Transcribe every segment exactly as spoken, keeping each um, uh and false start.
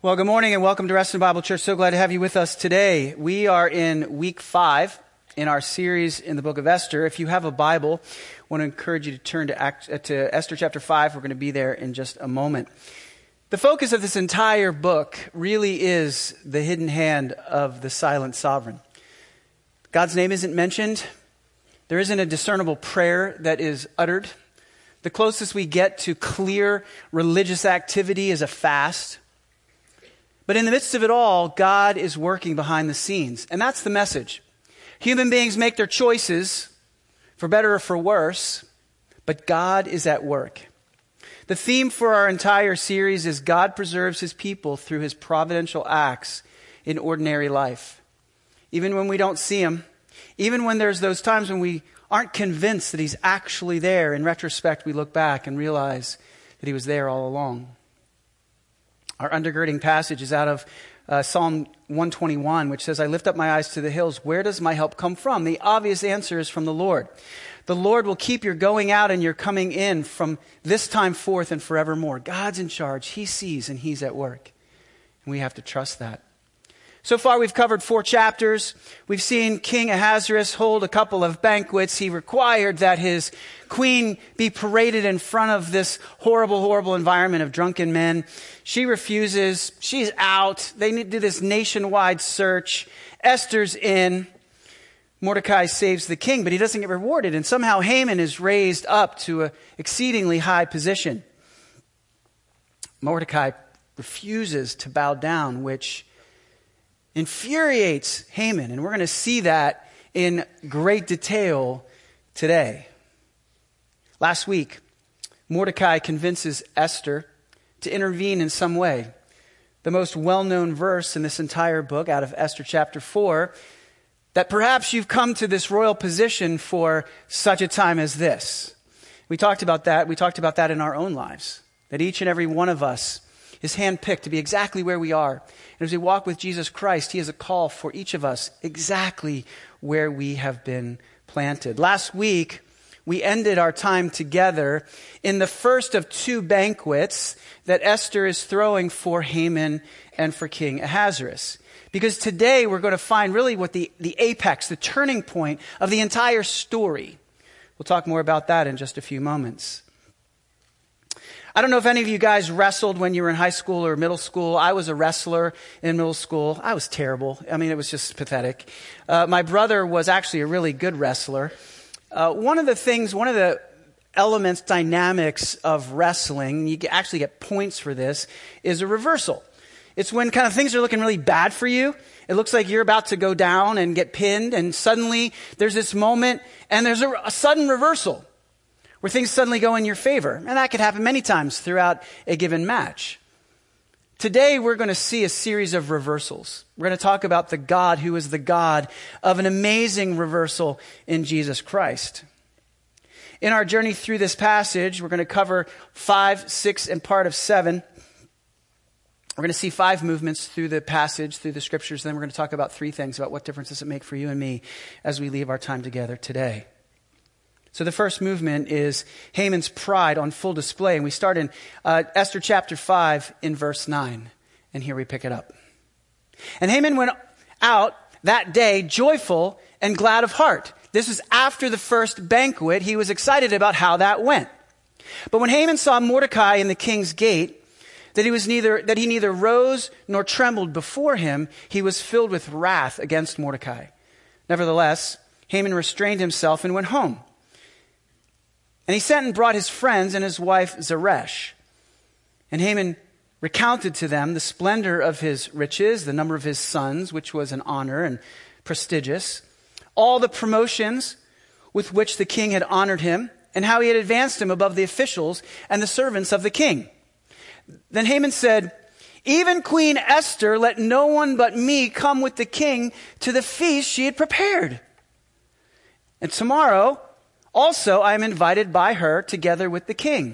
Well, good morning and welcome to Reston Bible Church. So glad to have you with us today. We are in week five in our series in the book of Esther. If you have a Bible, I want to encourage you to turn to, Act, uh, to Esther chapter five. We're going to be there in just a moment. The focus of this entire book really is the hidden hand of the silent sovereign. God's name isn't mentioned. There isn't a discernible prayer that is uttered. The closest we get to clear religious activity is a fast. But in the midst of it all, God is working behind the scenes. And that's the message. Human beings make their choices, for better or for worse, but God is at work. The theme for our entire series is God preserves his people through his providential acts in ordinary life. Even when we don't see him, even when there's those times when we aren't convinced that he's actually there, in retrospect, we look back and realize that he was there all along. Our undergirding passage is out of uh, Psalm one twenty-one, which says, I lift up my eyes to the hills. Where does my help come from? The obvious answer is from the Lord. The Lord will keep your going out and your coming in from this time forth and forevermore. God's in charge. He sees and he's at work. And we have to trust that. So far, we've covered four chapters. We've seen King Ahasuerus hold a couple of banquets. He required that his queen be paraded in front of this horrible, horrible environment of drunken men. She refuses. She's out. They need to do this nationwide search. Esther's in. Mordecai saves the king, but he doesn't get rewarded. And somehow Haman is raised up to an exceedingly high position. Mordecai refuses to bow down, which infuriates Haman, and we're going to see that in great detail today. Last week, Mordecai convinces Esther to intervene in some way. The most well-known verse in this entire book, out of Esther chapter four, that perhaps you've come to this royal position for such a time as this. We talked about that. We talked about that in our own lives, that each and every one of us is handpicked to be exactly where we are. And as we walk with Jesus Christ, he has a call for each of us exactly where we have been planted. Last week, we ended our time together in the first of two banquets that Esther is throwing for Haman and for King Ahasuerus. Because today we're going to find really what the, the apex, the turning point of the entire story. We'll talk more about that in just a few moments. I don't know if any of you guys wrestled when you were in high school or middle school. I was a wrestler in middle school. I was terrible. I mean, it was just pathetic. Uh, my brother was actually a really good wrestler. Uh, one of the things, one of the elements, dynamics of wrestling, you actually get points for this, is a reversal. It's when kind of things are looking really bad for you. It looks like you're about to go down and get pinned, and suddenly there's this moment, and there's a, a sudden reversal, where things suddenly go in your favor. And that could happen many times throughout a given match. Today, we're going to see a series of reversals. We're going to talk about the God who is the God of an amazing reversal in Jesus Christ. In our journey through this passage, we're going to cover five, six, and part of seven. We're going to see five movements through the passage, through the scriptures. Then we're going to talk about three things about what difference does it make for you and me as we leave our time together today. So the first movement is Haman's pride on full display. And we start in uh, Esther chapter five in verse nine. And here we pick it up. And Haman went out that day joyful and glad of heart. This is after the first banquet. He was excited about how that went. But when Haman saw Mordecai in the king's gate, that he was neither that he neither rose nor trembled before him, he was filled with wrath against Mordecai. Nevertheless, Haman restrained himself and went home. And he sent and brought his friends and his wife Zeresh. And Haman recounted to them the splendor of his riches, the number of his sons, which was an honor and prestigious, all the promotions with which the king had honored him, and how he had advanced him above the officials and the servants of the king. Then Haman said, even Queen Esther, let no one but me come with the king to the feast she had prepared. And tomorrow also, I am invited by her together with the king.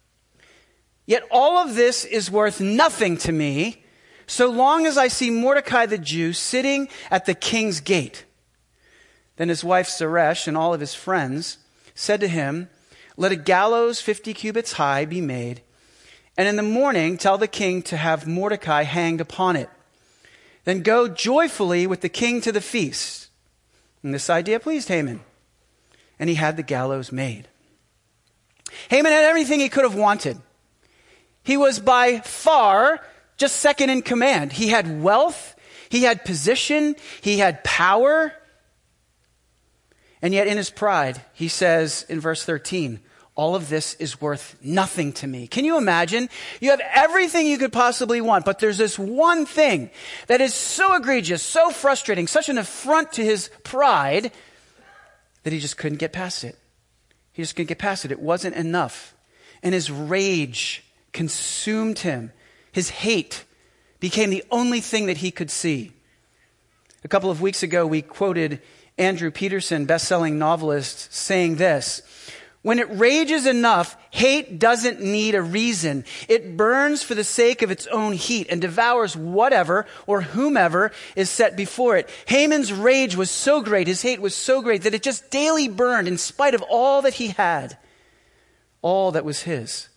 Yet all of this is worth nothing to me, so long as I see Mordecai the Jew sitting at the king's gate. Then his wife Zeresh and all of his friends said to him, let a gallows fifty cubits high be made, And in the morning, tell the king to have Mordecai hanged upon it. Then go joyfully with the king to the feast." And this idea pleased Haman. And he had the gallows made. Haman had everything he could have wanted. He was by far just second in command. He had wealth, he had position, he had power. And yet in his pride, he says in verse thirteen, "All of this is worth nothing to me." Can you imagine? You have everything you could possibly want, but there's this one thing that is so egregious, so frustrating, such an affront to his pride that he just couldn't get past it. He just couldn't get past it. It wasn't enough. And his rage consumed him. His hate became the only thing that he could see. A couple of weeks ago, we quoted Andrew Peterson, best-selling novelist, saying this: "When it rages enough, hate doesn't need a reason. It burns for the sake of its own heat and devours whatever or whomever is set before it." Haman's rage was so great, his hate was so great, that it just daily burned in spite of all that he had, all that was his.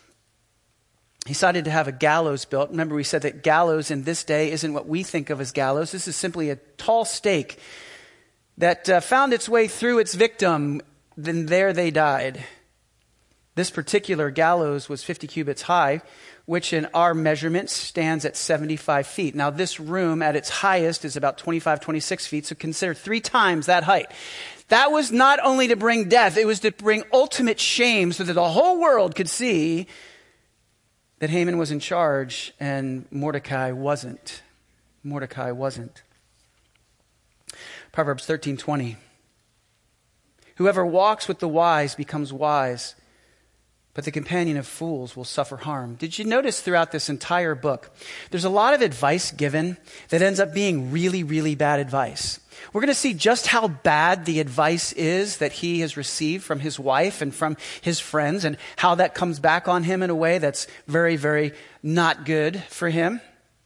He decided to have a gallows built. Remember, we said that gallows in this day isn't what we think of as gallows. This is simply a tall stake that uh, found its way through its victim. Then there they died. This particular gallows was fifty cubits high, which in our measurements stands at seventy-five feet. Now this room at its highest is about twenty-five, twenty-six feet, so consider three times that height. That was not only to bring death, it was to bring ultimate shame so that the whole world could see that Haman was in charge and Mordecai wasn't. Mordecai wasn't. Proverbs thirteen twenty. "Whoever walks with the wise becomes wise, but the companion of fools will suffer harm." Did you notice throughout this entire book, there's a lot of advice given that ends up being really, really bad advice. We're going to see just how bad the advice is that he has received from his wife and from his friends, and how that comes back on him in a way that's very, very not good for him.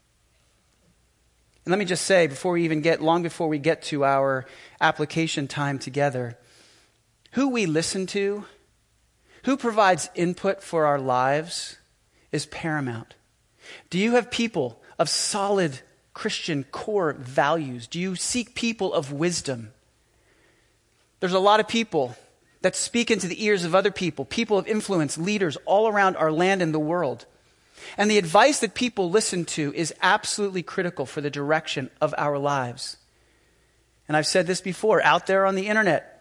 And let me just say, before we even get, long before we get to our application time together, who we listen to, who provides input for our lives, is paramount. Do you have people of solid Christian core values? Do you seek people of wisdom? There's a lot of people that speak into the ears of other people, people of influence, leaders all around our land and the world. And the advice that people listen to is absolutely critical for the direction of our lives. And I've said this before, out there on the internet,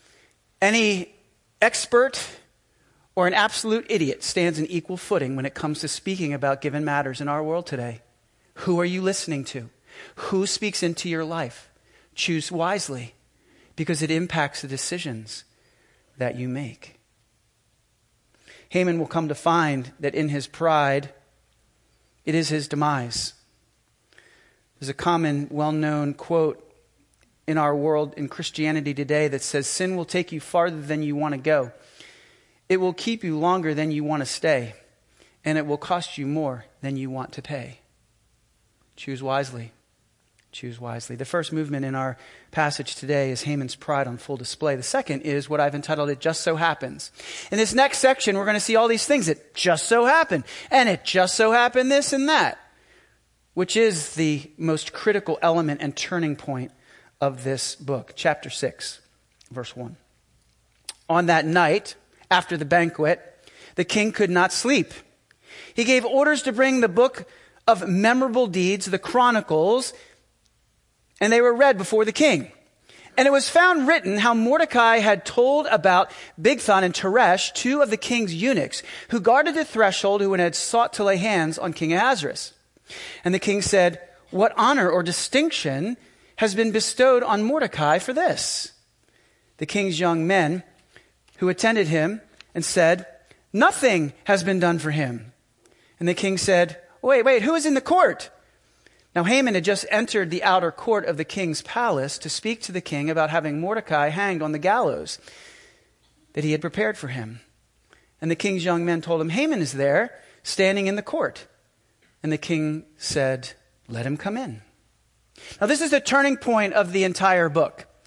any expert or an absolute idiot stands in equal footing when it comes to speaking about given matters in our world today. Who are you listening to? Who speaks into your life? Choose wisely, because it impacts the decisions that you make. Haman will come to find that in his pride, it is his demise. There's a common, well-known quote in our world, in Christianity today, that says, "Sin will take you farther than you want to go. It will keep you longer than you want to stay. And it will cost you more than you want to pay." Choose wisely. Choose wisely. The first movement in our passage today is Haman's pride on full display. The second is what I've entitled, "It Just So Happens." In this next section, we're going to see all these things that just so happen. And it just so happened this and that, which is the most critical element and turning point of this book. Chapter six, verse one. "On that night, after the banquet, the king could not sleep. He gave orders to bring the book of memorable deeds, the Chronicles, and they were read before the king. And it was found written how Mordecai had told about Bigthan and Teresh, two of the king's eunuchs, who guarded the threshold, who had sought to lay hands on King Ahasuerus. And the king said, 'What honor or distinction has been bestowed on Mordecai for this?' The king's young men who attended him and said, 'Nothing has been done for him.' And the king said, 'Wait, wait, who is in the court?' Now Haman had just entered the outer court of the king's palace to speak to the king about having Mordecai hanged on the gallows that he had prepared for him. And the king's young men told him, 'Haman is there, standing in the court.' And the king said, 'Let him come in.'" Now this is the turning point of the entire book.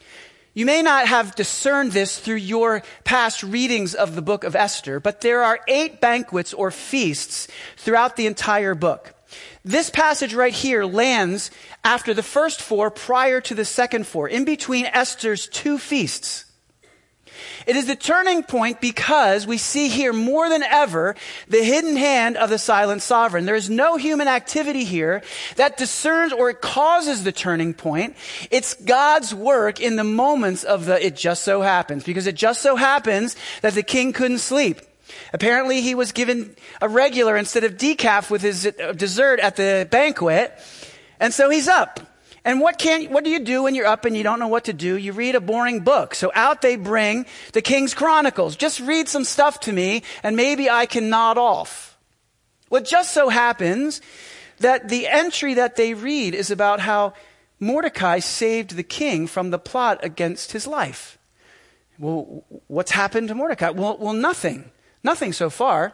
You may not have discerned this through your past readings of the book of Esther, but there are eight banquets or feasts throughout the entire book. This passage right here lands after the first four, prior to the second four, in between Esther's two feasts. It is the turning point because we see here more than ever the hidden hand of the silent sovereign. There is no human activity here that discerns or causes the turning point. It's God's work in the moments of the it just so happens, because it just so happens that the king couldn't sleep. Apparently he was given a regular instead of decaf with his dessert at the banquet, and so he's up. And what can, what do you do when you're up and you don't know what to do? You read a boring book. So out they bring the King's Chronicles. Just read some stuff to me and maybe I can nod off. Well, it just so happens that the entry that they read is about how Mordecai saved the king from the plot against his life. Well, what's happened to Mordecai? Well, well, nothing. Nothing so far.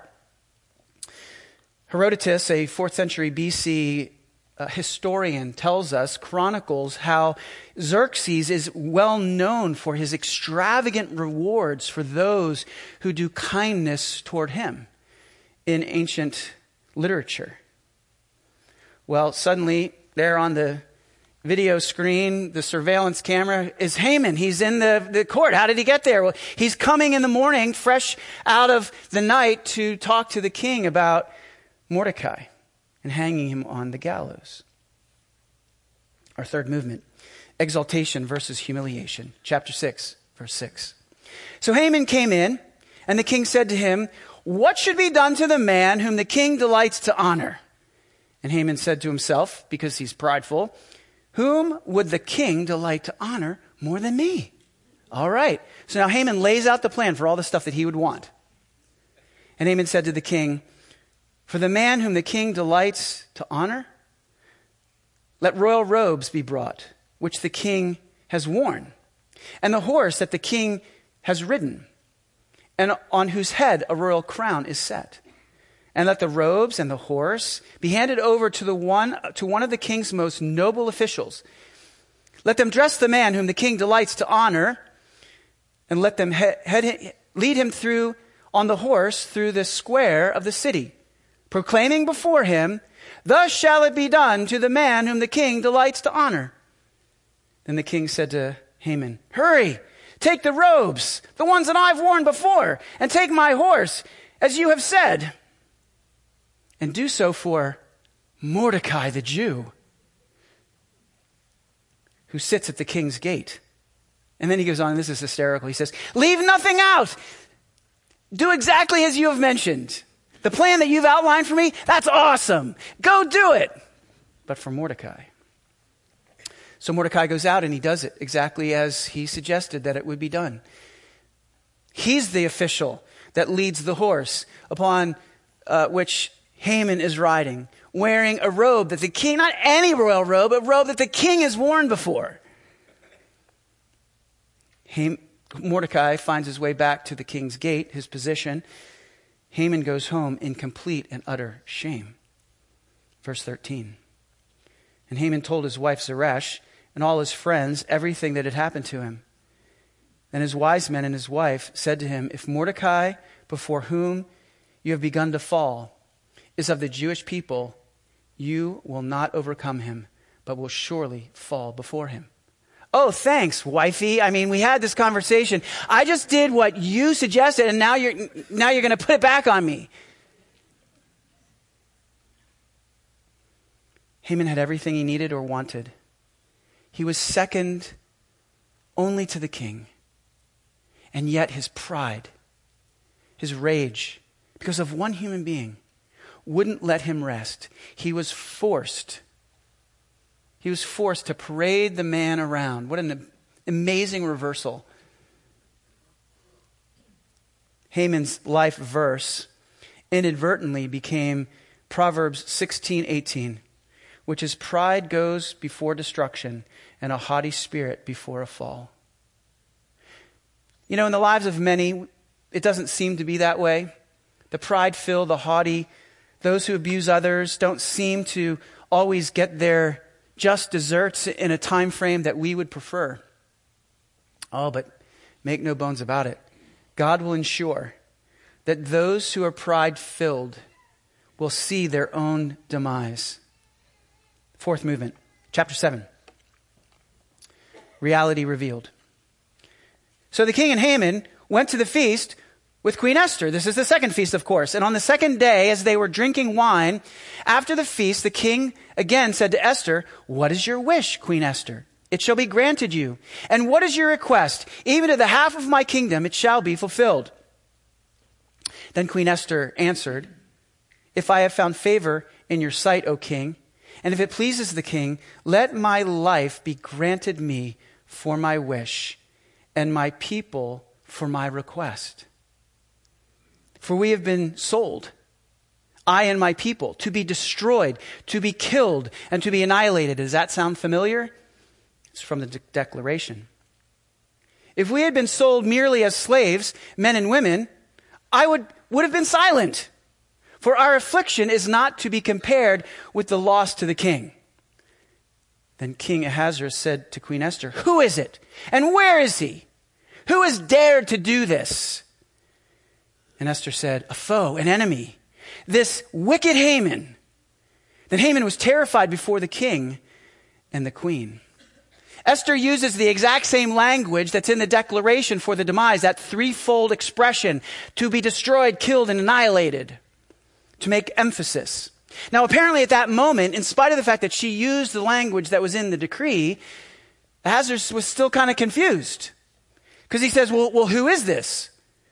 Herodotus, a fourth century B C A historian, tells us, chronicles how Xerxes is well known for his extravagant rewards for those who do kindness toward him in ancient literature. Well, suddenly, there on the video screen, the surveillance camera, is Haman. He's in the, the court. How did he get there? Well, he's coming in the morning, fresh out of the night, to talk to the king about Mordecai and hanging him on the gallows. Our third movement, exaltation versus humiliation. Chapter six, verse six. So Haman came in, and the king said to him, "What should be done to the man whom the king delights to honor?" And Haman said to himself, because he's prideful, "Whom would the king delight to honor more than me?" All right. So now Haman lays out the plan for all the stuff that he would want. And Haman said to the king, "For the man whom the king delights to honor, let royal robes be brought, which the king has worn, and the horse that the king has ridden, and on whose head a royal crown is set. And let the robes and the horse be handed over to the one to one of the king's most noble officials. Let them dress the man whom the king delights to honor, and let them head, head, lead him through on the horse through the square of the city, proclaiming before him, 'Thus shall it be done to the man whom the king delights to honor.'" Then the king said to Haman, "Hurry, take the robes, the ones that I've worn before, and take my horse, as you have said, and do so for Mordecai the Jew, who sits at the king's gate." And then he goes on, and this is hysterical. He says, "Leave nothing out. Do exactly as you have mentioned. The plan that you've outlined for me, that's awesome. Go do it. But for Mordecai." So Mordecai goes out and he does it exactly as he suggested that it would be done. He's the official that leads the horse upon uh, which Haman is riding, wearing a robe that the king, not any royal robe, a robe that the king has worn before. Ham- Mordecai finds his way back to the king's gate, his position. Haman goes home in complete and utter shame. Verse thirteen. And Haman told his wife Zeresh and all his friends everything that had happened to him. And his wise men and his wife said to him, "If Mordecai, before whom you have begun to fall, is of the Jewish people, you will not overcome him, but will surely fall before him." Oh, thanks, wifey. I mean, we had this conversation. I just did what you suggested, and now you're now you're going to put it back on me. Haman had everything he needed or wanted. He was second only to the king. And yet his pride, his rage, because of one human being, wouldn't let him rest. He was forced He was forced to parade the man around. What an amazing reversal. Haman's life verse inadvertently became Proverbs sixteen eighteen, which is, "Pride goes before destruction, and a haughty spirit before a fall." You know, in the lives of many, it doesn't seem to be that way. The pride-filled, the haughty, those who abuse others don't seem to always get their just desserts in a time frame that we would prefer. Oh, but make no bones about it. God will ensure that those who are pride-filled will see their own demise. Fourth movement, chapter seven. Reality revealed. So the king and Haman went to the feast with Queen Esther. This is the second feast, of course. And on the second day, as they were drinking wine, after the feast, the king again said to Esther, "What is your wish, Queen Esther? It shall be granted you. And what is your request? Even to the half of my kingdom, it shall be fulfilled." Then Queen Esther answered, "If I have found favor in your sight, O king, and if it pleases the king, let my life be granted me for my wish, and my people for my request. For we have been sold, I and my people, to be destroyed, to be killed, and to be annihilated." Does that sound familiar? It's from the de- declaration. If we had been sold merely as slaves, men and women, I would, would have been silent. For our affliction is not to be compared with the loss to the king. Then King Ahasuerus said to Queen Esther, "Who is it? And where is he? Who has dared to do this?" And Esther said, "A foe, an enemy, this wicked Haman." Then Haman was terrified before the king and the queen. Esther uses the exact same language that's in the declaration for the demise, that threefold expression, to be destroyed, killed, and annihilated, to make emphasis. Now, apparently at that moment, in spite of the fact that she used the language that was in the decree, Ahasuerus was still kind of confused. Because he says, well, well, who is this?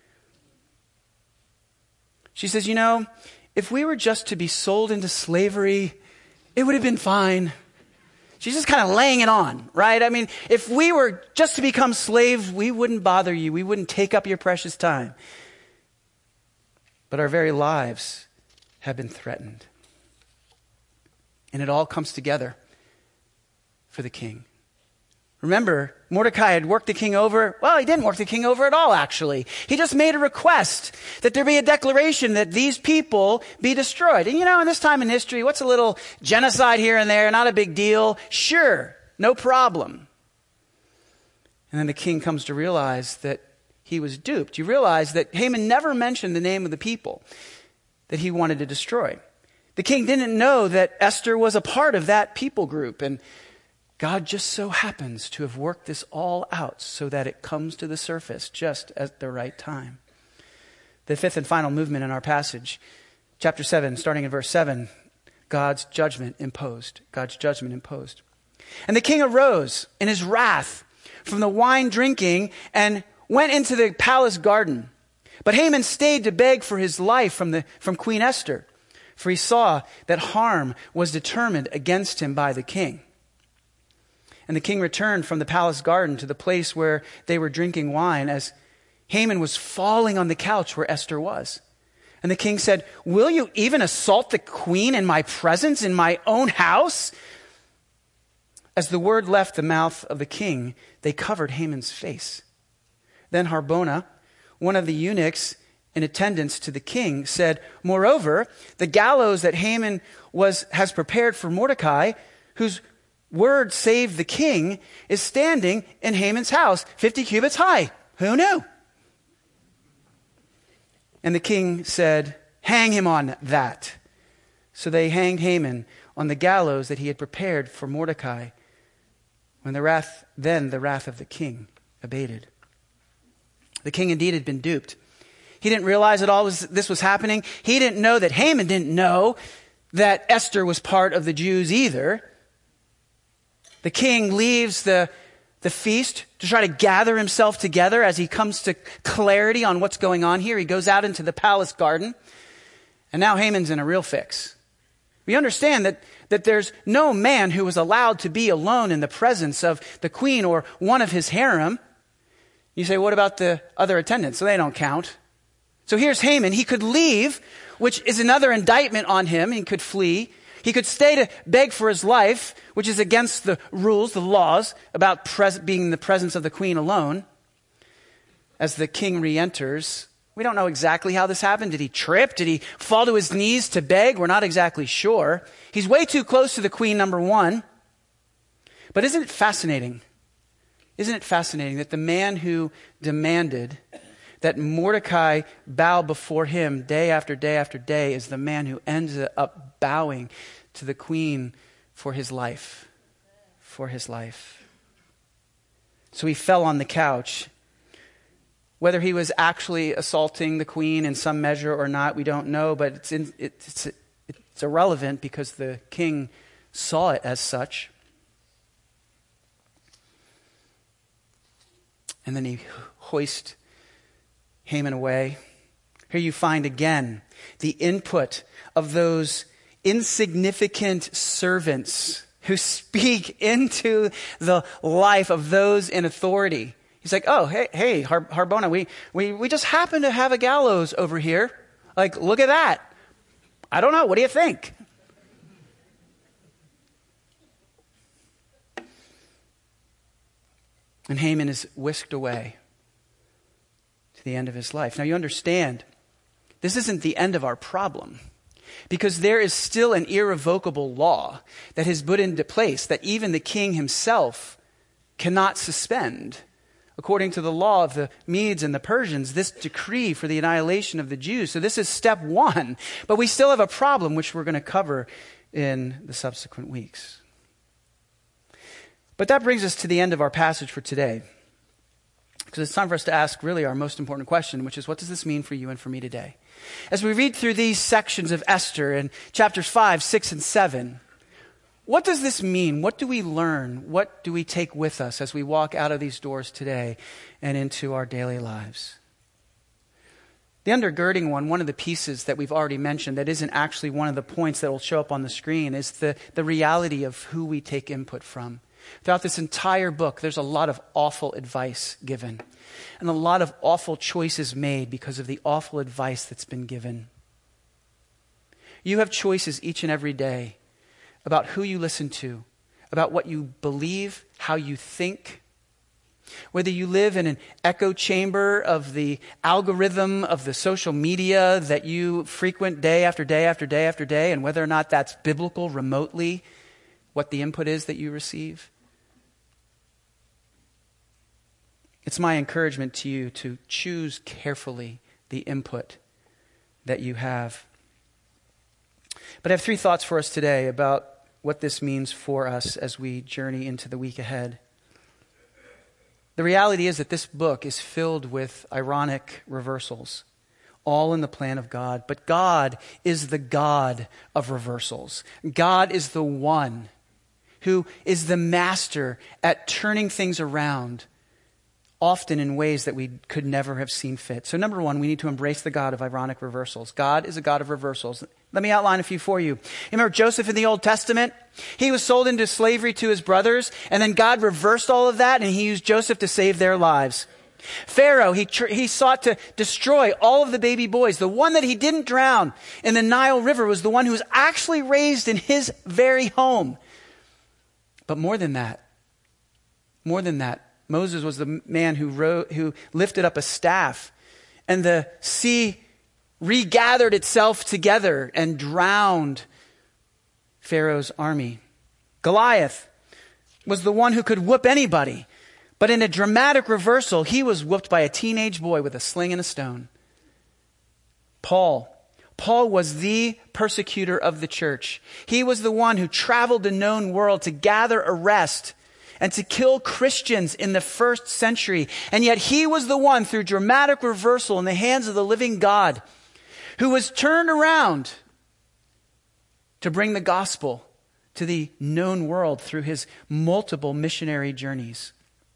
She says, you know, if we were just to be sold into slavery, it would have been fine. She's just kind of laying it on, right? I mean, if we were just to become slaves, we wouldn't bother you. We wouldn't take up your precious time. But our very lives have been threatened. And it all comes together for the king. Remember, Mordecai had worked the king over. Well, he didn't work the king over at all, actually. He just made a request that there be a declaration that these people be destroyed. And you know, in this time in history, what's a little genocide here and there? Not a big deal. Sure, no problem. And then the king comes to realize that he was duped. You realize that Haman never mentioned the name of the people that he wanted to destroy. The king didn't know that Esther was a part of that people group, and God just so happens to have worked this all out so that it comes to the surface just at the right time. The fifth and final movement in our passage, chapter seven, starting in verse seven, God's judgment imposed. God's judgment imposed. "And the king arose in his wrath from the wine drinking and went into the palace garden. But Haman stayed to beg for his life from the from Queen Esther, for he saw that harm was determined against him by the king. And the king returned from the palace garden to the place where they were drinking wine, as Haman was falling on the couch where Esther was. And the king said, 'Will you even assault the queen in my presence, in my own house?' As the word left the mouth of the king, they covered Haman's face. Then Harbona, one of the eunuchs in attendance to the king, said, 'Moreover, the gallows that Haman was has prepared for Mordecai, whose word saved the king, is standing in Haman's house, fifty cubits high.' Who knew? And the king said, 'Hang him on that.' So they hanged Haman on the gallows that he had prepared for Mordecai. When the wrath, then the wrath of the king abated." The king indeed had been duped. He didn't realize that all was, this was happening. He didn't know that Haman didn't know that Esther was part of the Jews either. The king leaves the, the feast to try to gather himself together as he comes to clarity on what's going on here. He goes out into the palace garden, and now Haman's in a real fix. We understand that, that there's no man who was allowed to be alone in the presence of the queen or one of his harem. You say, what about the other attendants? So they don't count. So here's Haman. He could leave, which is another indictment on him. He could flee. He could stay to beg for his life, which is against the rules, the laws about pres- being in the presence of the queen alone. As the king re-enters, we don't know exactly how this happened. Did he trip? Did he fall to his knees to beg? We're not exactly sure. He's way too close to the queen, number one. But isn't it fascinating Isn't it fascinating that the man who demanded that Mordecai bow before him day after day after day is the man who ends up bowing to the queen for his life, for his life. So he fell on the couch. Whether he was actually assaulting the queen in some measure or not, we don't know, but it's in, it's, it's irrelevant because the king saw it as such. And then he hoisted Haman away. Here you find again the input of those insignificant servants who speak into the life of those in authority. He's like, oh, hey, hey, Har- Harbona, we, we, we just happen to have a gallows over here. Like, look at that. I don't know. What do you think? And Haman is whisked away to the end of his life. Now you understand, this isn't the end of our problem, because there is still an irrevocable law that has put into place that even the king himself cannot suspend. According to the law of the Medes and the Persians, this decree for the annihilation of the Jews. So this is step one. But we still have a problem, which we're going to cover in the subsequent weeks. But that brings us to the end of our passage for today. Because it's time for us to ask really our most important question, which is, what does this mean for you and for me today? As we read through these sections of Esther in chapters five, six, and seven, what does this mean? What do we learn? What do we take with us as we walk out of these doors today and into our daily lives? The undergirding one, one of the pieces that we've already mentioned that isn't actually one of the points that will show up on the screen, is the, the reality of who we take input from. Throughout this entire book, there's a lot of awful advice given and a lot of awful choices made because of the awful advice that's been given. You have choices each and every day about who you listen to, about what you believe, how you think. Whether you live in an echo chamber of the algorithm of the social media that you frequent day after day after day after day, and whether or not that's biblical remotely, what the input is that you receive. It's my encouragement to you to choose carefully the input that you have. But I have three thoughts for us today about what this means for us as we journey into the week ahead. The reality is that this book is filled with ironic reversals, all in the plan of God. But God is the God of reversals. God is the one who is the master at turning things around, often in ways that we could never have seen fit. So number one, we need to embrace the God of ironic reversals. God is a God of reversals. Let me outline a few for you. You remember Joseph in the Old Testament? He was sold into slavery to his brothers, and then God reversed all of that, and he used Joseph to save their lives. Pharaoh, he, tr- he sought to destroy all of the baby boys. The one that he didn't drown in the Nile River was the one who was actually raised in his very home. But more than that, more than that, Moses was the man who wrote, who lifted up a staff, and the sea regathered itself together and drowned Pharaoh's army. Goliath was the one who could whoop anybody, but in a dramatic reversal, he was whooped by a teenage boy with a sling and a stone. Paul. Paul was the persecutor of the church. He was the one who traveled the known world to gather, arrest, and to kill Christians in the first century. And yet he was the one, through dramatic reversal in the hands of the living God, who was turned around to bring the gospel to the known world through his multiple missionary journeys.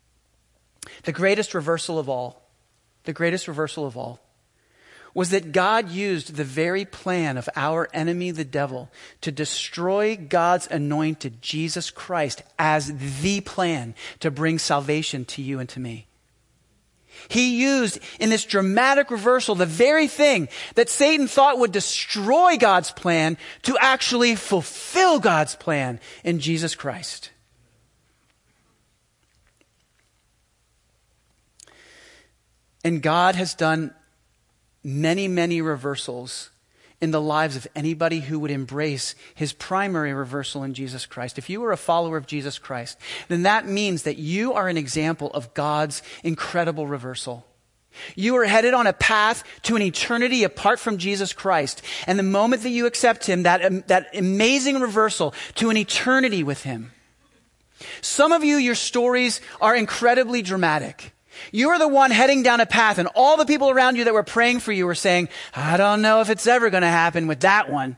The greatest reversal of all, the greatest reversal of all, was that God used the very plan of our enemy, the devil, to destroy God's anointed, Jesus Christ, as the plan to bring salvation to you and to me. He used in this dramatic reversal the very thing that Satan thought would destroy God's plan to actually fulfill God's plan in Jesus Christ. And God has done many, many reversals in the lives of anybody who would embrace his primary reversal in Jesus Christ. If you are a follower of Jesus Christ, then that means that you are an example of God's incredible reversal. You are headed on a path to an eternity apart from Jesus Christ. And the moment that you accept him, that, um, that amazing reversal to an eternity with him. Some of you, your stories are incredibly dramatic. You are the one heading down a path, and all the people around you that were praying for you were saying, I don't know if it's ever going to happen with that one.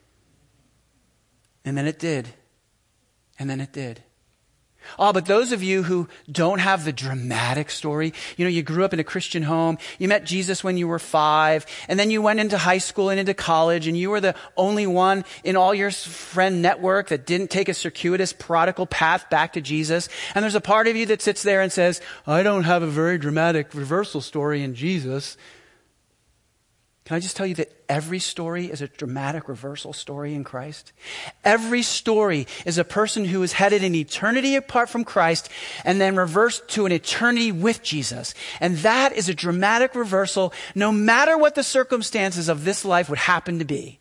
And then it did. And then it did. Oh, but those of you who don't have the dramatic story, you know, you grew up in a Christian home, you met Jesus when you were five, and then you went into high school and into college, and you were the only one in all your friend network that didn't take a circuitous, prodigal path back to Jesus. And there's a part of you that sits there and says, I don't have a very dramatic reversal story in Jesus. Can I just tell you that every story is a dramatic reversal story in Christ? Every story is a person who is headed in eternity apart from Christ and then reversed to an eternity with Jesus. And that is a dramatic reversal no matter what the circumstances of this life would happen to be.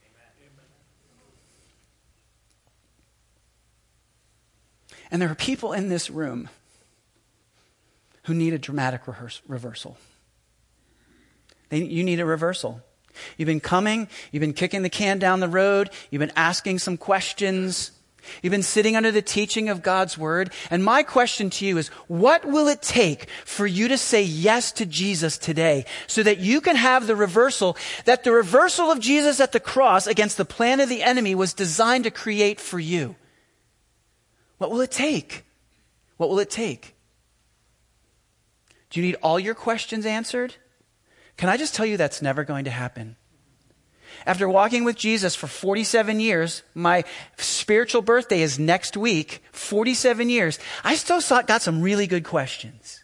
And there are people in this room who need a dramatic rehearse, reversal. They, you need a reversal. You've been coming, you've been kicking the can down the road, you've been asking some questions, you've been sitting under the teaching of God's word. And my question to you is, what will it take for you to say yes to Jesus today so that you can have the reversal, that the reversal of Jesus at the cross against the plan of the enemy was designed to create for you? What will it take? What will it take? Do you need all your questions answered? Can I just tell you that's never going to happen? After walking with Jesus for forty-seven years, my spiritual birthday is next week, forty-seven years, I still got some really good questions.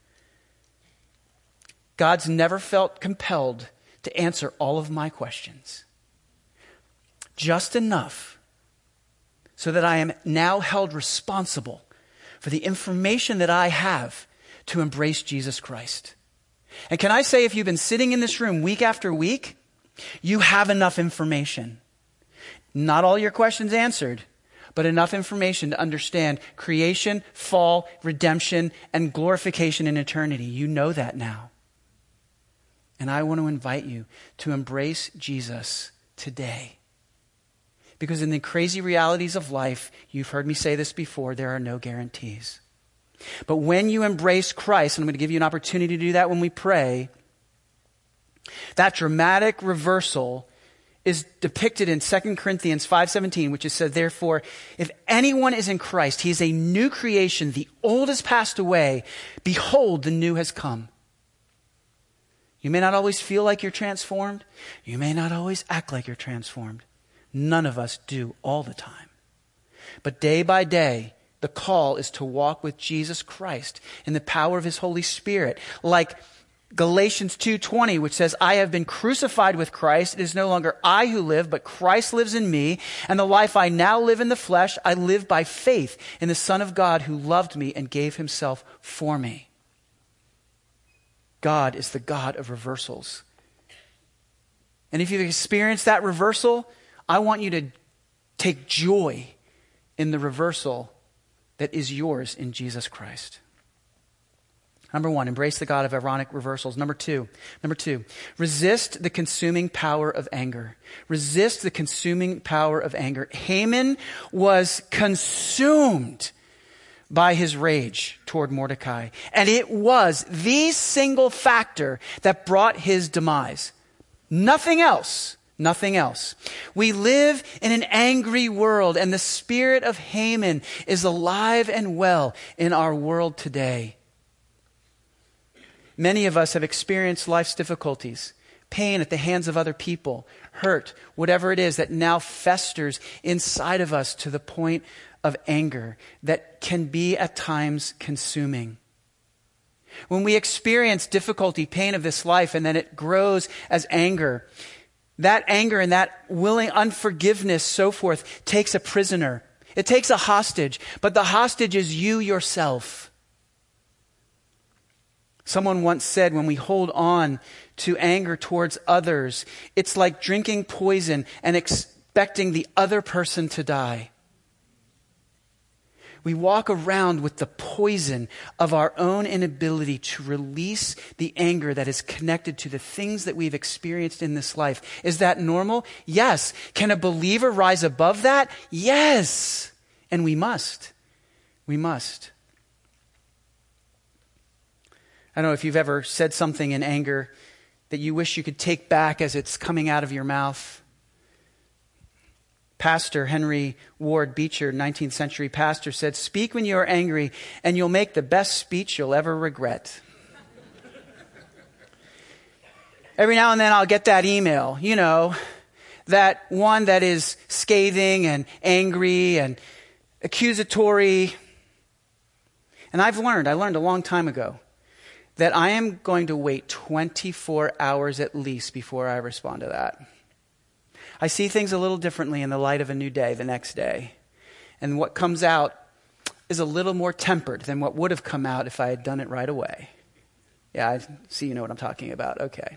God's never felt compelled to answer all of my questions. Just enough so that I am now held responsible for the information that I have to embrace Jesus Christ. And can I say, if you've been sitting in this room week after week, you have enough information. Not all your questions answered, but enough information to understand creation, fall, redemption, and glorification in eternity. You know that now. And I want to invite you to embrace Jesus today. Because in the crazy realities of life, you've heard me say this before, there are no guarantees. But when you embrace Christ, and I'm going to give you an opportunity to do that when we pray, that dramatic reversal is depicted in Second Corinthians five seventeen, which is said, therefore, if anyone is in Christ, he is a new creation. The old has passed away. Behold, the new has come. You may not always feel like you're transformed. You may not always act like you're transformed. None of us do all the time. But day by day, the call is to walk with Jesus Christ in the power of his Holy Spirit. Like Galatians two twenty, which says, I have been crucified with Christ. It is no longer I who live, but Christ lives in me. And the life I now live in the flesh, I live by faith in the Son of God who loved me and gave himself for me. God is the God of reversals. And if you've experienced that reversal, I want you to take joy in the reversal that is yours in Jesus Christ. Number one, embrace the God of ironic reversals. Number two, number two, resist the consuming power of anger. Resist the consuming power of anger. Haman was consumed by his rage toward Mordecai. And it was the single factor that brought his demise. Nothing else. Nothing else. We live in an angry world, and the spirit of Haman is alive and well in our world today. Many of us have experienced life's difficulties, pain at the hands of other people, hurt, whatever it is that now festers inside of us to the point of anger that can be at times consuming. When we experience difficulty, pain of this life, and then it grows as anger, that anger and that willing unforgiveness, so forth, takes a prisoner. It takes a hostage, but the hostage is you yourself. Someone once said, when we hold on to anger towards others, it's like drinking poison and expecting the other person to die. We walk around with the poison of our own inability to release the anger that is connected to the things that we've experienced in this life. Is that normal? Yes. Can a believer rise above that? Yes. And we must. We must. I don't know if you've ever said something in anger that you wish you could take back as it's coming out of your mouth. Pastor Henry Ward Beecher, nineteenth century pastor, said, "Speak when you are angry, and you'll make the best speech you'll ever regret." Every now and then I'll get that email, you know, that one that is scathing and angry and accusatory. And I've learned, I learned a long time ago, that I am going to wait twenty-four hours at least before I respond to that. I see things a little differently in the light of a new day the next day. And what comes out is a little more tempered than what would have come out if I had done it right away. Yeah, I see you know what I'm talking about. Okay.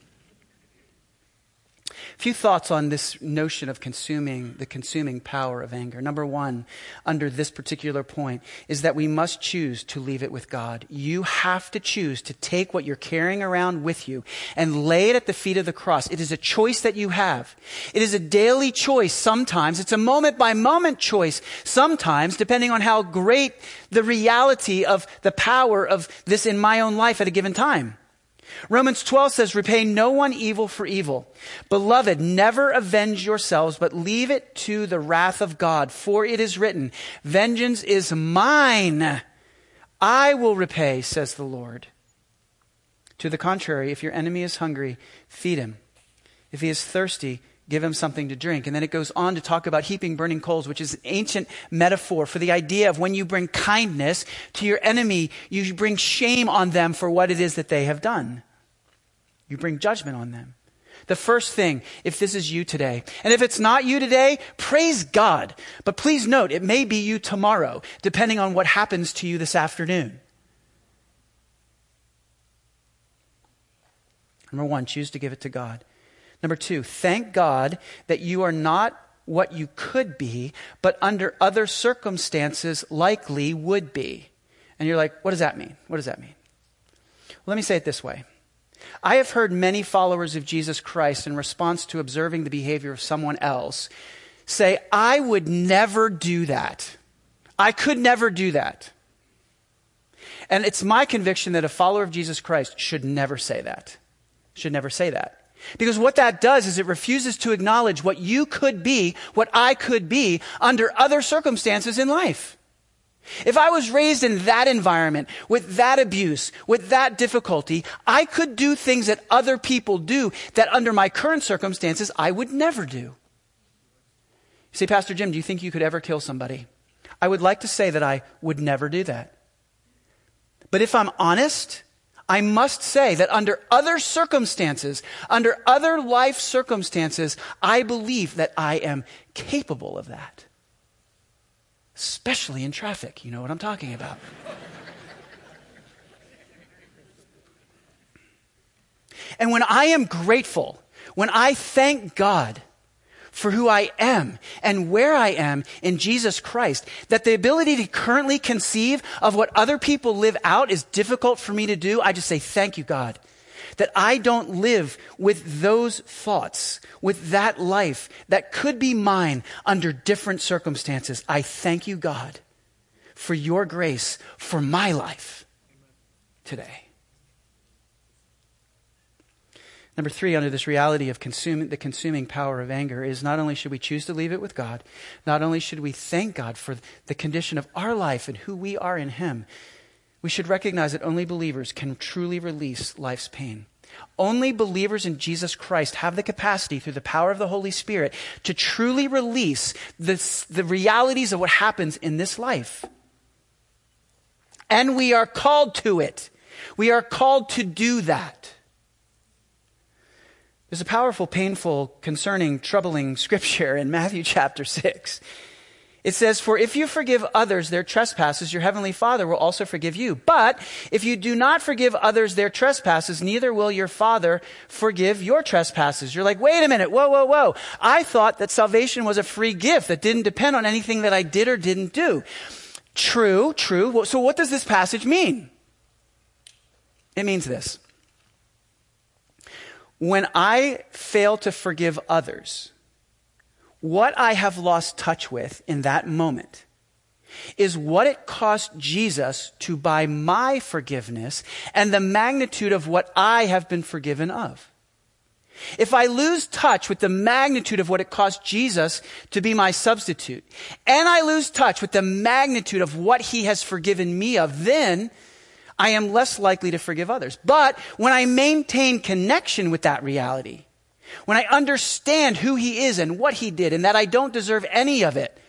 A few thoughts on this notion of consuming, the consuming power of anger. Number one, under this particular point, is that we must choose to leave it with God. You have to choose to take what you're carrying around with you and lay it at the feet of the cross. It is a choice that you have. It is a daily choice sometimes. It's a moment by moment choice sometimes, depending on how great the reality of the power of this in my own life at a given time. Romans twelve says, repay no one evil for evil. Beloved, never avenge yourselves, but leave it to the wrath of God. For it is written, vengeance is mine. I will repay, says the Lord. To the contrary, if your enemy is hungry, feed him. If he is thirsty, give him something to drink. And then it goes on to talk about heaping burning coals, which is an ancient metaphor for the idea of when you bring kindness to your enemy, you bring shame on them for what it is that they have done. You bring judgment on them. The first thing, if this is you today, and if it's not you today, praise God. But please note, it may be you tomorrow, depending on what happens to you this afternoon. Number one, choose to give it to God. Number two, thank God that you are not what you could be, but under other circumstances likely would be. And you're like, what does that mean? What does that mean? Well, let me say it this way. I have heard many followers of Jesus Christ in response to observing the behavior of someone else say, I would never do that. I could never do that. And it's my conviction that a follower of Jesus Christ should never say that. Should never say that. Because what that does is it refuses to acknowledge what you could be, what I could be under other circumstances in life. If I was raised in that environment, with that abuse, with that difficulty, I could do things that other people do that under my current circumstances I would never do. You say, Pastor Jim, do you think you could ever kill somebody? I would like to say that I would never do that. But if I'm honest, I must say that under other circumstances, under other life circumstances, I believe that I am capable of that. Especially in traffic. You know what I'm talking about. And when I am grateful, when I thank God for who I am and where I am in Jesus Christ, that the ability to currently conceive of what other people live out is difficult for me to do, I just say, thank you, God, that I don't live with those thoughts, with that life that could be mine under different circumstances. I thank you, God, for your grace for my life today. Number three, under this reality of consuming, the consuming power of anger is not only should we choose to leave it with God, not only should we thank God for the condition of our life and who we are in Him, we should recognize that only believers can truly release life's pain. Only believers in Jesus Christ have the capacity through the power of the Holy Spirit to truly release this, the realities of what happens in this life. And we are called to it. We are called to do that. There's a powerful, painful, concerning, troubling scripture in Matthew chapter six. It says, for if you forgive others their trespasses, your heavenly Father will also forgive you. But if you do not forgive others their trespasses, neither will your Father forgive your trespasses. You're like, wait a minute, whoa, whoa, whoa. I thought that salvation was a free gift that didn't depend on anything that I did or didn't do. True, true. So what does this passage mean? It means this. When I fail to forgive others, what I have lost touch with in that moment is what it cost Jesus to buy my forgiveness and the magnitude of what I have been forgiven of. If I lose touch with the magnitude of what it cost Jesus to be my substitute, and I lose touch with the magnitude of what he has forgiven me of, then I am less likely to forgive others. But when I maintain connection with that reality, when I understand who he is and what he did and that I don't deserve any of it,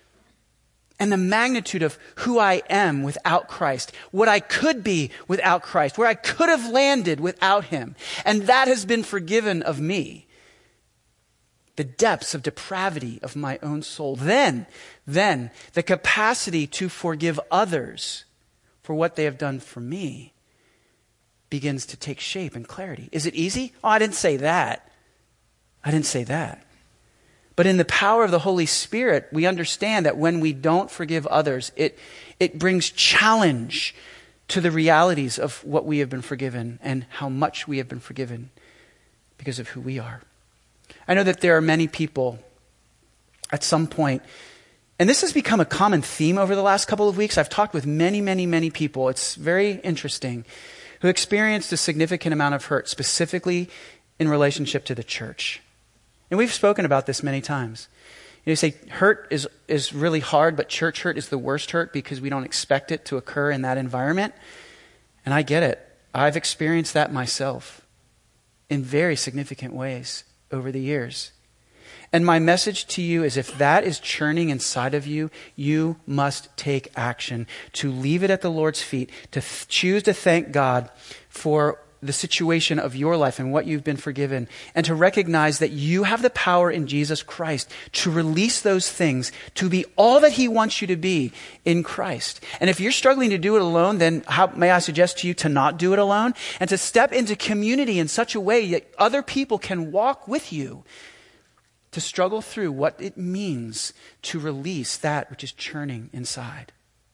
and the magnitude of who I am without Christ, what I could be without Christ, where I could have landed without him, and that has been forgiven of me, the depths of depravity of my own soul, then, then the capacity to forgive others for what they have done for me begins to take shape and clarity. Is it easy? Oh, I didn't say that. I didn't say that. But in the power of the Holy Spirit, we understand that when we don't forgive others, it, it brings challenge to the realities of what we have been forgiven and how much we have been forgiven because of who we are. I know that there are many people at some point, and this has become a common theme over the last couple of weeks. I've talked with many, many, many people. It's very interesting, who experienced a significant amount of hurt, specifically in relationship to the church. And we've spoken about this many times. You know, you say hurt is, is really hard, but church hurt is the worst hurt because we don't expect it to occur in that environment. And I get it. I've experienced that myself in very significant ways over the years. And my message to you is, if that is churning inside of you, you must take action to leave it at the Lord's feet, to th- choose to thank God for the situation of your life and what you've been forgiven, and to recognize that you have the power in Jesus Christ to release those things, to be all that he wants you to be in Christ. And if you're struggling to do it alone, then how, may I suggest to you to not do it alone and to step into community in such a way that other people can walk with you to struggle through what it means to release that which is churning inside.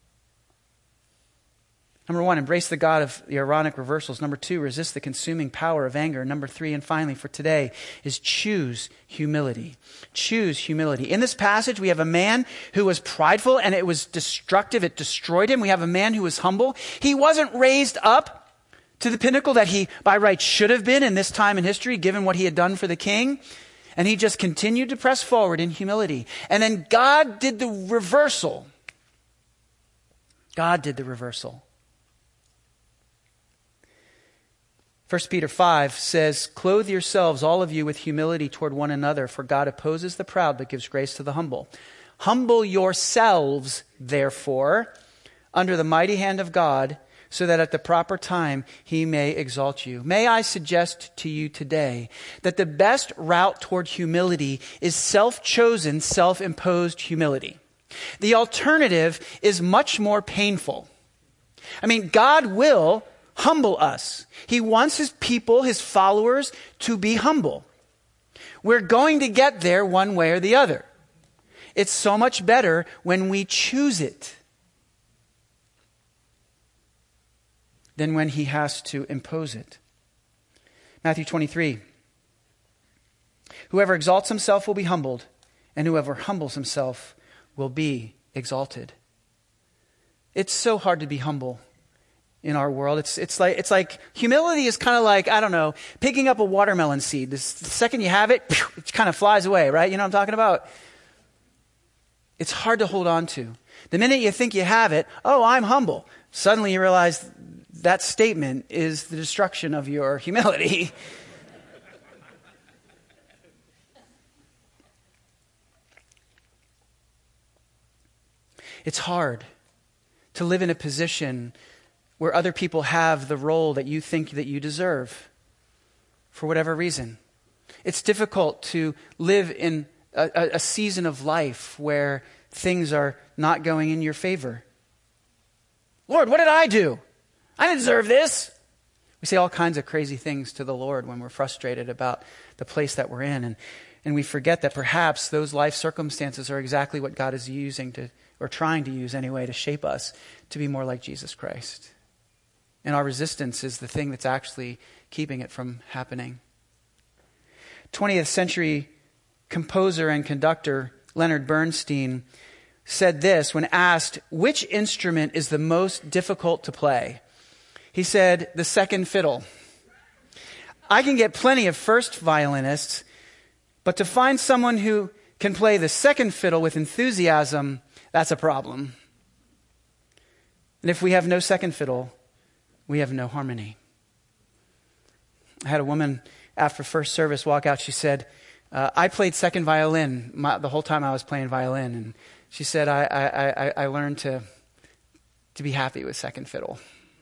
Number one, embrace the God of the ironic reversals. Number two, resist the consuming power of anger. Number three, and finally for today, is choose humility. Choose humility. In this passage, we have a man who was prideful and it was destructive. It destroyed him. We have a man who was humble. He wasn't raised up to the pinnacle that he by right should have been in this time in history, given what he had done for the king. And he just continued to press forward in humility. And then God did the reversal. God did the reversal. First Peter five says, clothe yourselves, all of you, with humility toward one another, for God opposes the proud but gives grace to the humble. Humble yourselves, therefore, under the mighty hand of God, so that at the proper time he may exalt you. May I suggest to you today that the best route toward humility is self-chosen, self-imposed humility. The alternative is much more painful. I mean, God will humble us. He wants his people, his followers, to be humble. We're going to get there one way or the other. It's so much better when we choose it than when he has to impose it. Matthew twenty-three. Whoever exalts himself will be humbled, and whoever humbles himself will be exalted. It's so hard to be humble in our world. It's it's like it's like humility is kind of like, I don't know, picking up a watermelon seed. The second you have it, it kind of flies away, right? You know what I'm talking about? It's hard to hold on to. The minute you think you have it, oh, I'm humble. Suddenly you realize that statement is the destruction of your humility. It's hard to live in a position where other people have the role that you think that you deserve for whatever reason. It's difficult to live in a, a season of life where things are not going in your favor. Lord, what did I do? I didn't deserve this. We say all kinds of crazy things to the Lord when we're frustrated about the place that we're in. And, and we forget that perhaps those life circumstances are exactly what God is using to, or trying to use anyway, to shape us to be more like Jesus Christ. And our resistance is the thing that's actually keeping it from happening. twentieth century composer and conductor Leonard Bernstein said this when asked, which instrument is the most difficult to play? He said, the second fiddle. I can get plenty of first violinists, but to find someone who can play the second fiddle with enthusiasm, that's a problem. And if we have no second fiddle, we have no harmony. I had a woman after first service walk out. She said, uh, I played second violin my, the whole time I was playing violin. And she said, I, I, I, I learned to, to be happy with second fiddle.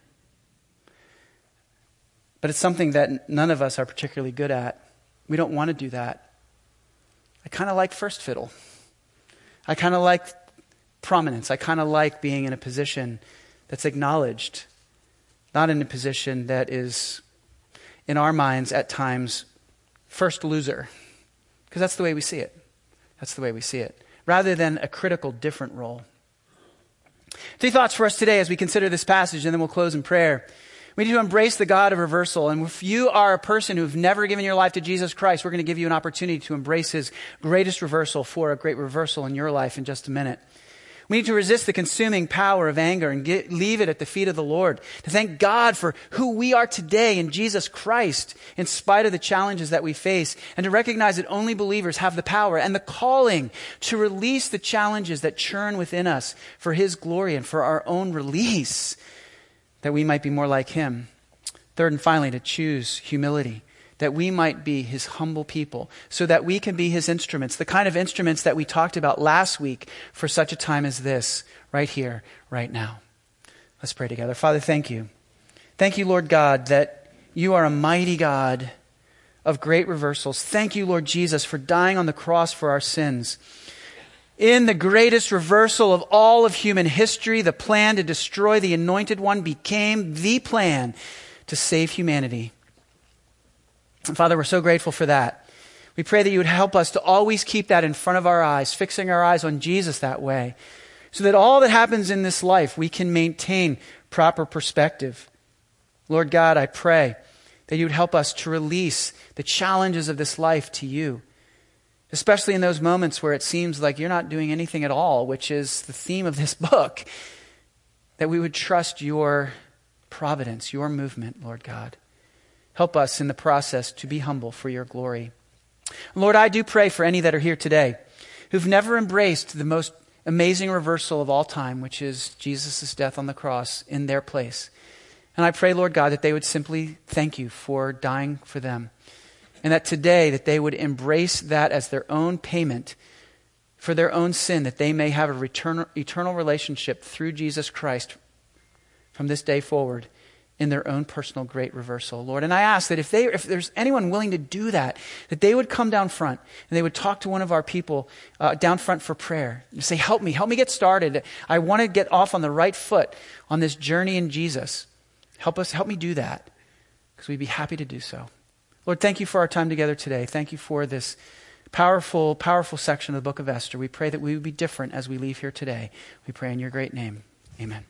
But it's something that none of us are particularly good at. We don't want to do that. I kind of like first fiddle. I kind of like prominence. I kind of like being in a position that's acknowledged, not in a position that is, in our minds at times, first loser. Because that's the way we see it. That's the way we see it. Rather than a critical, different role. Three thoughts for us today as we consider this passage, and then we'll close in prayer. We need to embrace the God of reversal. And if you are a person who've never given your life to Jesus Christ, we're going to give you an opportunity to embrace his greatest reversal for a great reversal in your life in just a minute. We need to resist the consuming power of anger and get, leave it at the feet of the Lord. To thank God for who we are today in Jesus Christ, in spite of the challenges that we face. And to recognize that only believers have the power and the calling to release the challenges that churn within us for his glory and for our own release, that we might be more like him. Third and finally, to choose humility, that we might be his humble people, so that we can be his instruments, the kind of instruments that we talked about last week for such a time as this, right here, right now. Let's pray together. Father, thank you. Thank you, Lord God, that you are a mighty God of great reversals. Thank you, Lord Jesus, for dying on the cross for our sins. In the greatest reversal of all of human history, the plan to destroy the Anointed One became the plan to save humanity. And Father, we're so grateful for that. We pray that you would help us to always keep that in front of our eyes, fixing our eyes on Jesus that way, so that all that happens in this life, we can maintain proper perspective. Lord God, I pray that you would help us to release the challenges of this life to you, especially in those moments where it seems like you're not doing anything at all, which is the theme of this book, that we would trust your providence, your movement, Lord God. Help us in the process to be humble for your glory. Lord, I do pray for any that are here today who've never embraced the most amazing reversal of all time, which is Jesus' death on the cross in their place. And I pray, Lord God, that they would simply thank you for dying for them. And that today that they would embrace that as their own payment for their own sin, that they may have a return, eternal relationship through Jesus Christ from this day forward in their own personal great reversal, Lord. And I ask that if they, if there's anyone willing to do that, that they would come down front and they would talk to one of our people uh, down front for prayer and say, help me, help me get started. I want to get off on the right foot on this journey in Jesus. Help us, help me do that, because we'd be happy to do so. Lord, thank you for our time together today. Thank you for this powerful, powerful section of the book of Esther. We pray that we would be different as we leave here today. We pray in your great name. Amen.